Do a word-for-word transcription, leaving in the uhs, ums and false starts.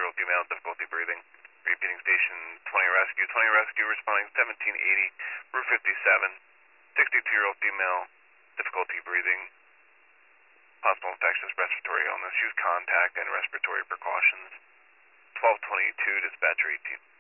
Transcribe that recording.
two-year-old female, difficulty breathing. Repeating station twenty rescue. twenty rescue responding seventeen eighty, Route fifty-seven. sixty-two-year-old female, difficulty breathing. Possible infectious respiratory illness. Use contact and respiratory precautions. twelve twenty-two, dispatcher eighteen.